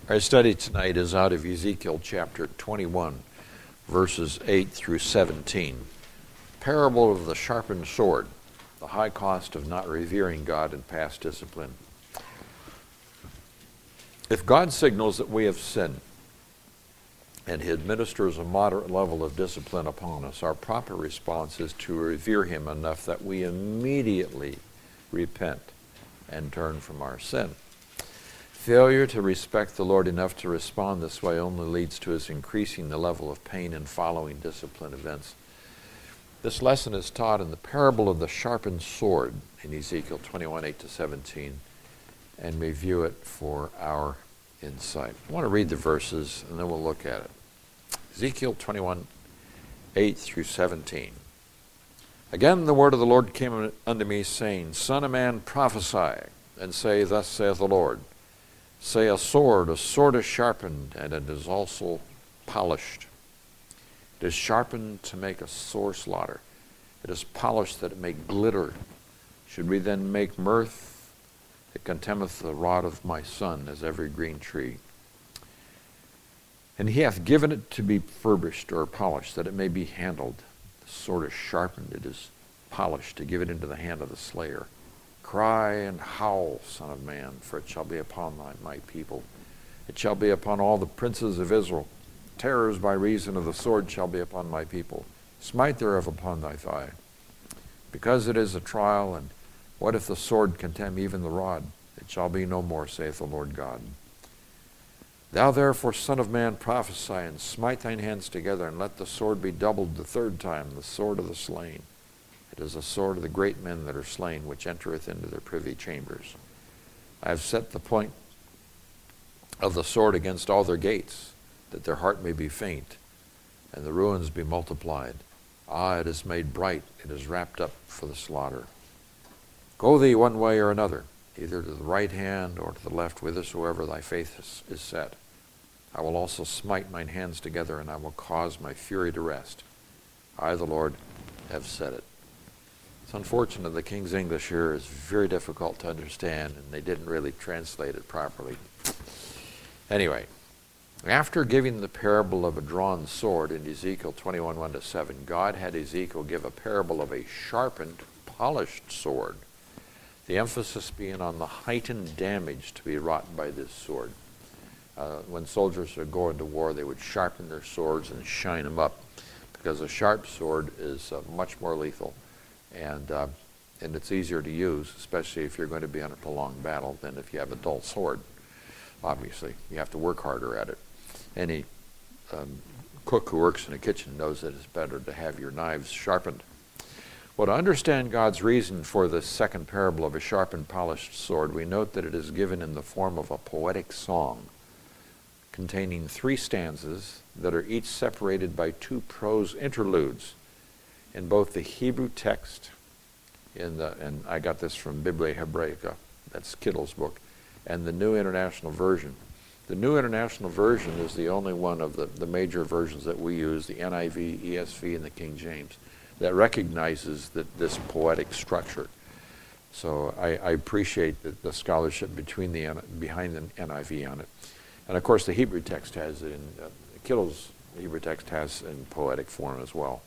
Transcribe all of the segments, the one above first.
Our study tonight is out of Ezekiel chapter 21, verses 8 through 17. Parable of the sharpened sword, the high cost of not revering God in past discipline. If God signals that we have sinned, and he administers a moderate level of discipline upon us, our proper response is to revere him enough that we immediately repent and turn from our sin. Failure to respect the Lord enough to respond this way only leads to us increasing the level of pain in following discipline events. This lesson is taught in the parable of the sharpened sword in Ezekiel 21, 8 to 17, and review it for our insight. I want to read the verses and then we'll look at it. Ezekiel 21, 8 through 17. Again the word of the Lord came unto me, saying, Son of man, prophesy, and say, Thus saith the Lord. Say, a sword is sharpened, and it is also polished. It is sharpened to make a sore slaughter. It is polished that it may glitter. Should we then make mirth? It contemneth the rod of my son as every green tree. And he hath given it to be furbished or polished, that it may be handled. The sword is sharpened, it is polished, to give it into the hand of the slayer. Cry and howl, Son of man, for it shall be upon my people. It shall be upon all the princes of Israel. Terrors by reason of the sword shall be upon my people. Smite thereof upon thy thigh. Because it is a trial, and what if the sword contemn even the rod? It shall be no more, saith the Lord God. Thou therefore, Son of man, prophesy, and smite thine hands together, and let the sword be doubled the third time, the sword of the slain. It is the sword of the great men that are slain, which entereth into their privy chambers. I have set the point of the sword against all their gates, that their heart may be faint, and the ruins be multiplied. It is made bright, it is wrapped up for the slaughter. Go thee one way or another, either to the right hand or to the left, whithersoever thy face is set. I will also smite mine hands together, and I will cause my fury to rest. I, the Lord, have said it. It's unfortunate the King's English here is very difficult to understand, and they didn't really translate it properly. Anyway, after giving the parable of a drawn sword in Ezekiel 21, 1 to 7, God had Ezekiel give a parable of a sharpened, polished sword, the emphasis being on the heightened damage to be wrought by this sword. When soldiers would go into war, they would sharpen their swords and shine them up, because a sharp sword is much more lethal. And it's easier to use, especially if you're going to be on a prolonged battle, than if you have a dull sword. Obviously, you have to work harder at it. Any cook who works in a kitchen knows that it's better to have your knives sharpened. Well, to understand God's reason for this second parable of a sharpened, polished sword, we note that it is given in the form of a poetic song containing 3 stanzas that are each separated by 2 prose interludes. In both the Hebrew text, and I got this from Biblia Hebraica, that's Kittle's book, and the New International Version. The New International Version is the only one of the major versions that we use, the NIV, ESV, and the King James, that recognizes this poetic structure. So I appreciate the scholarship behind the NIV on it. And of course the Hebrew text has it Kittle's Hebrew text has in poetic form as well.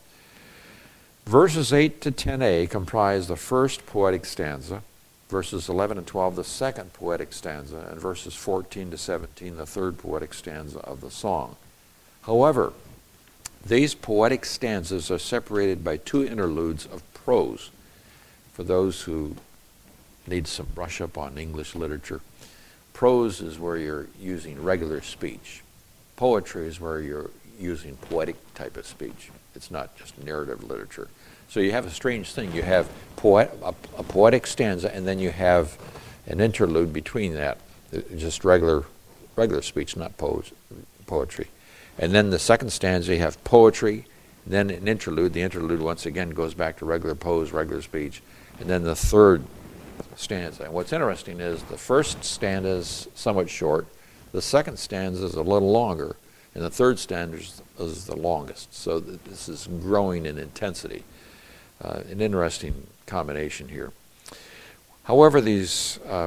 Verses 8 to 10a comprise the first poetic stanza, verses 11 and 12 the second poetic stanza, and verses 14 to 17 the third poetic stanza of the song. However, these poetic stanzas are separated by 2 interludes of prose. For those who need some brush up on English literature, prose is where you're using regular speech. Poetry is where you're using poetic type of speech. It's not just narrative literature. So you have a strange thing. You have a poetic stanza, and then you have an interlude between that, just regular speech, not poetry. And then the second stanza, you have poetry, then an interlude. The interlude, once again, goes back to regular prose, regular speech. And then the third stanza. And what's interesting is the first stanza is somewhat short, the second stanza is a little longer, and the third stanza is the longest. So this is growing in intensity. An interesting combination here. However, these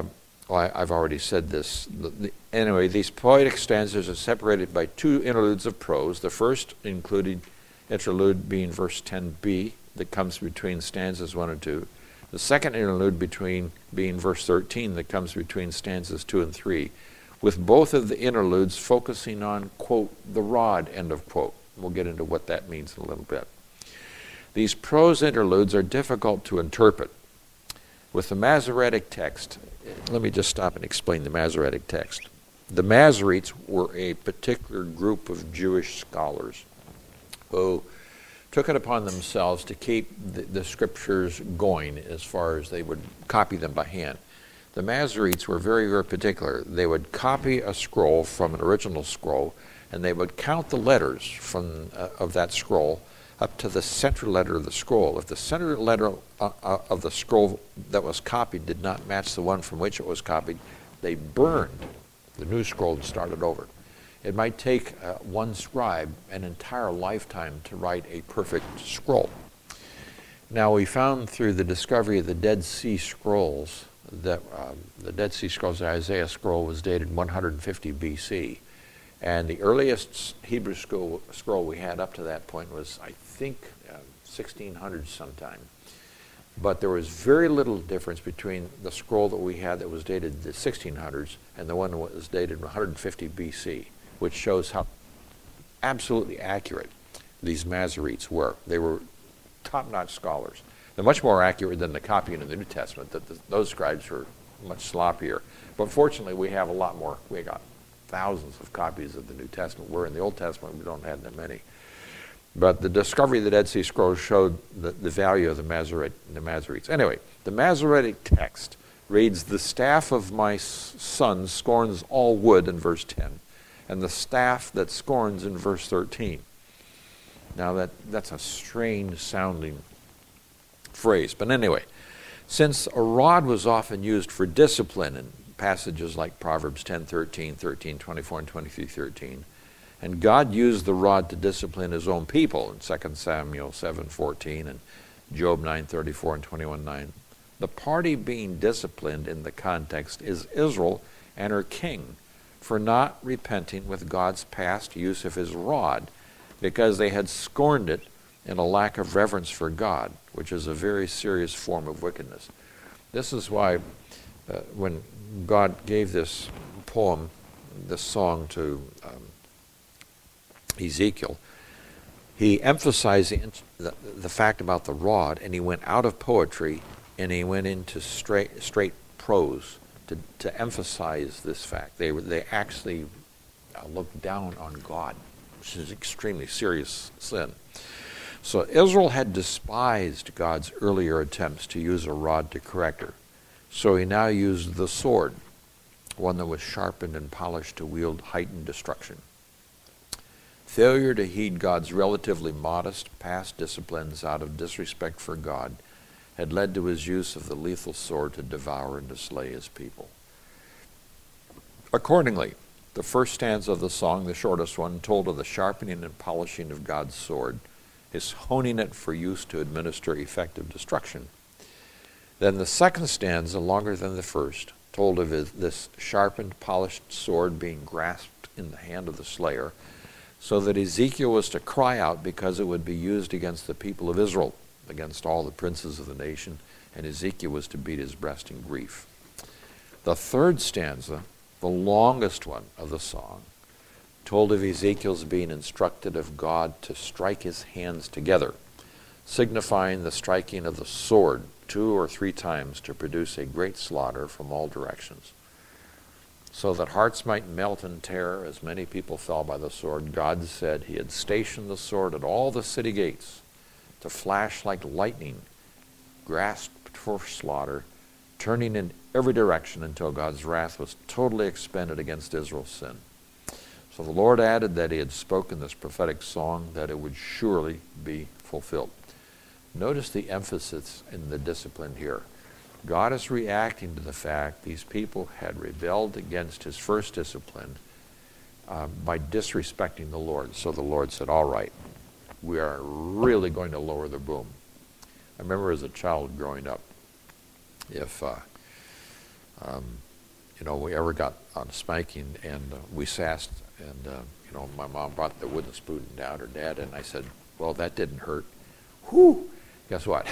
Well, I've already said this. Anyway, these poetic stanzas are separated by two interludes of prose. The first included interlude being verse 10b that comes between stanzas 1 and 2. The second interlude being verse 13 that comes between stanzas 2 and 3, with both of the interludes focusing on, quote, the rod, end of quote. We'll get into what that means in a little bit. These prose interludes are difficult to interpret. With the Masoretic text, let me just stop and explain the Masoretic text. The Masoretes were a particular group of Jewish scholars who took it upon themselves to keep the scriptures going as far as they would copy them by hand. The Masoretes were very, very particular. They would copy a scroll from an original scroll, and they would count the letters of that scroll up to the center letter of the scroll. If the center letter of the scroll that was copied did not match the one from which it was copied, they burned the new scroll and started over. It might take one scribe an entire lifetime to write a perfect scroll. Now, we found through the discovery of the Dead Sea Scrolls that the Dead Sea Scrolls, the Isaiah scroll, was dated 150 BC. And the earliest Hebrew scroll we had up to that point was, I think, 1600 sometime. But there was very little difference between the scroll that we had that was dated the 1600s and the one that was dated 150 BC, which shows how absolutely accurate these Masoretes were. They were top-notch scholars. They're much more accurate than the copying in the New Testament. Those scribes were much sloppier. But fortunately, we have a lot more. We got thousands of copies of the New Testament, where in the Old Testament we don't have that many. But the discovery of the Dead Sea Scrolls showed the value of the Masoretes. Anyway, the Masoretic text reads, "The staff of my son scorns all wood," in verse 10, and "the staff that scorns," in verse 13. Now that's a strange sounding phrase. But anyway, since a rod was often used for discipline in passages like Proverbs 10:13, 13:24, and 23:13, and God used the rod to discipline his own people in 2 Samuel 7:14 and Job 9:34 and 21:9, the party being disciplined in the context is Israel and her king for not repenting with God's past use of his rod, because they had scorned it in a lack of reverence for God, which is a very serious form of wickedness. This is why when God gave this poem, this song to Ezekiel, he emphasized the fact about the rod, and he went out of poetry and he went into straight prose to emphasize this fact. They actually looked down on God, which is an extremely serious sin. So Israel had despised God's earlier attempts to use a rod to correct her. So he now used the sword, one that was sharpened and polished to wield heightened destruction. Failure to heed God's relatively modest past disciplines out of disrespect for God had led to his use of the lethal sword to devour and to slay his people. Accordingly, the first stanza of the song, the shortest one, told of the sharpening and polishing of God's sword, his honing it for use to administer effective destruction. Then the second stanza, longer than the first, told of this sharpened, polished sword being grasped in the hand of the slayer, so that Ezekiel was to cry out because it would be used against the people of Israel, against all the princes of the nation, and Ezekiel was to beat his breast in grief. The third stanza, the longest one of the song, told of Ezekiel's being instructed of God to strike his hands together, signifying the striking of the sword 2 or 3 times to produce a great slaughter from all directions. So that hearts might melt in terror as many people fell by the sword, God said he had stationed the sword at all the city gates to flash like lightning, grasped for slaughter, turning in every direction until God's wrath was totally expended against Israel's sin. So the Lord added that he had spoken this prophetic song, that it would surely be fulfilled. Notice the emphasis in the discipline here. God is reacting to the fact these people had rebelled against his first discipline by disrespecting the Lord. So the Lord said, all right, we are really going to lower the boom. I remember as a child growing up, if we ever got on spanking, and we sassed, and my mom brought the wooden spoon down her dad, and I said, well, that didn't hurt. Whew! Guess what?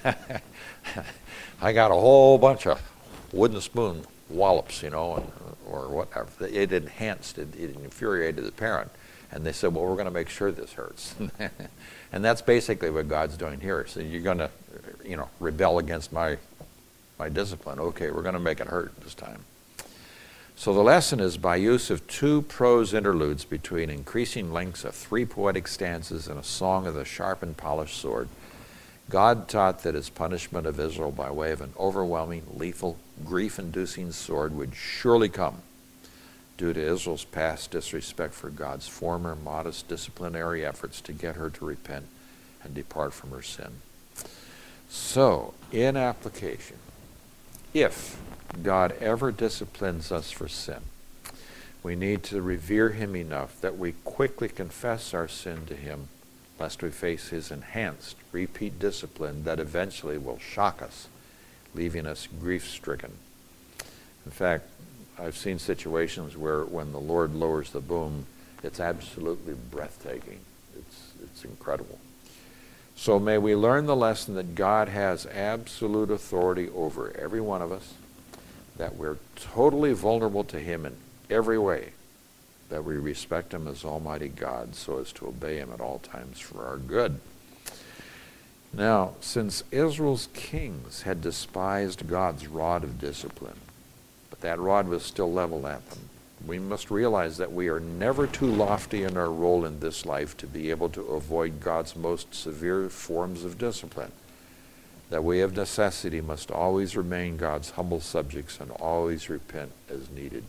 I got a whole bunch of wooden spoon wallops, or whatever. It enhanced, it infuriated the parent. And they said, well, we're going to make sure this hurts. And that's basically what God's doing here. So you're going to, rebel against my discipline. Okay, we're going to make it hurt this time. So the lesson is, by use of 2 prose interludes between increasing lengths of 3 poetic stanzas and a song of the sharp and polished sword, God taught that his punishment of Israel by way of an overwhelming, lethal, grief-inducing sword would surely come due to Israel's past disrespect for God's former modest disciplinary efforts to get her to repent and depart from her sin. So, in application, if God ever disciplines us for sin, we need to revere him enough that we quickly confess our sin to him, lest we face his enhanced, repeat discipline that eventually will shock us, leaving us grief-stricken. In fact, I've seen situations where when the Lord lowers the boom, it's absolutely breathtaking. It's incredible. So may we learn the lesson that God has absolute authority over every one of us, that we're totally vulnerable to him in every way, that we respect him as Almighty God so as to obey him at all times for our good. Now, since Israel's kings had despised God's rod of discipline, but that rod was still leveled at them, we must realize that we are never too lofty in our role in this life to be able to avoid God's most severe forms of discipline, that we of necessity must always remain God's humble subjects and always repent as needed.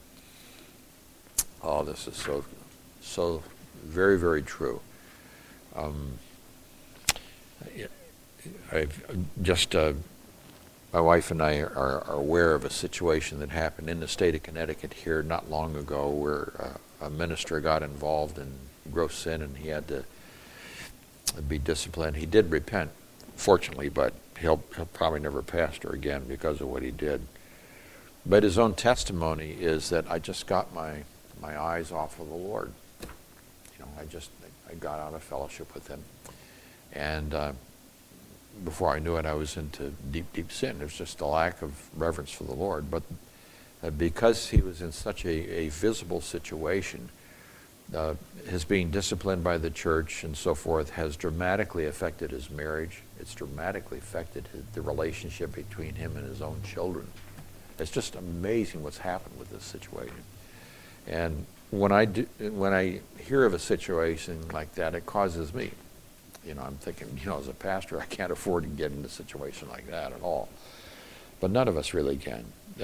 Oh, this is so very, very true. My wife and I are aware of a situation that happened in the state of Connecticut here not long ago, where a minister got involved in gross sin and he had to be disciplined. He did repent, fortunately, but he'll probably never pastor again because of what he did. But his own testimony is that I just got my eyes off of the Lord. I got out of fellowship with him. And before I knew it, I was into deep, deep sin. It was just a lack of reverence for the Lord. But because he was in such a visible situation, his being disciplined by the church and so forth has dramatically affected his marriage. It's dramatically affected the relationship between him and his own children. It's just amazing what's happened with this situation. And when I hear of a situation like that, it causes me. I'm thinking, as a pastor, I can't afford to get into a situation like that at all. But none of us really can.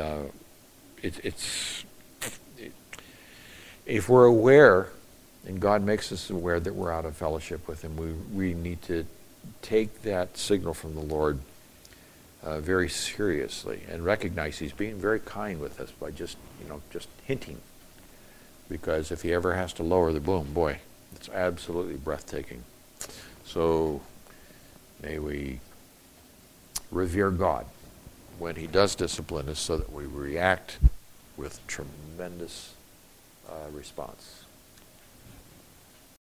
If we're aware, and God makes us aware that we're out of fellowship with him, we need to take that signal from the Lord very seriously and recognize he's being very kind with us by just hinting. Because if he ever has to lower the boom, boy, it's absolutely breathtaking. So may we revere God when he does discipline us so that we react with tremendous response.